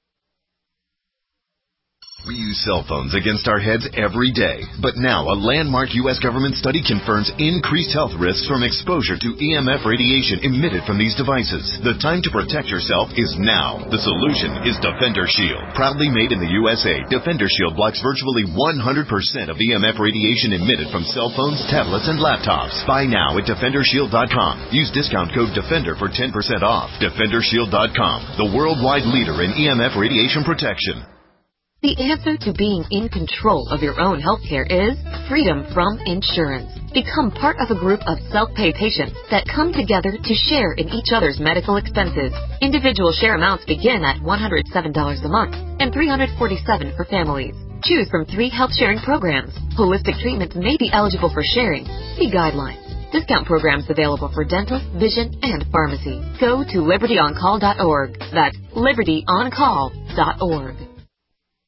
V: We use cell phones against our heads every day, but now a landmark U S government study confirms increased health risks from exposure to E M F radiation emitted from these devices. The time to protect yourself is now. The solution is Defender Shield. Proudly made in the U S A, Defender Shield blocks virtually one hundred percent of E M F radiation emitted from cell phones, tablets, and laptops. Buy now at defender shield dot com. Use discount code DEFENDER for ten percent off. defender shield dot com, the worldwide leader in E M F radiation protection.
W: The answer to being in control of your own healthcare is freedom from insurance. Become part of a group of self-pay patients that come together to share in each other's medical expenses. Individual share amounts begin at one hundred seven dollars a month and three hundred forty-seven dollars for families. Choose from three health sharing programs. Holistic treatments may be eligible for sharing. See guidelines. Discount programs available for dental, vision, and pharmacy. Go to liberty on call dot org. That's liberty on call dot org.